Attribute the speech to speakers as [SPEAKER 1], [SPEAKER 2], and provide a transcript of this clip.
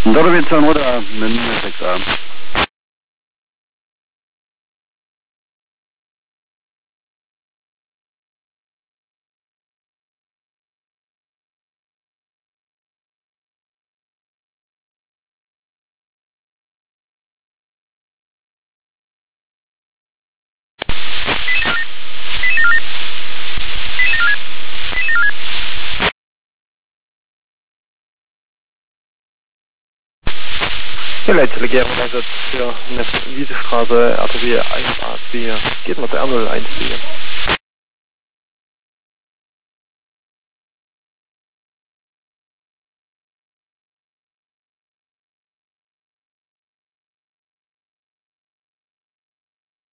[SPEAKER 1] Dorowitz oder Minden 6a.
[SPEAKER 2] Die Leitdelegierung Einsatz für Wiesestraße, RTW 1A2. Geht mit der R014.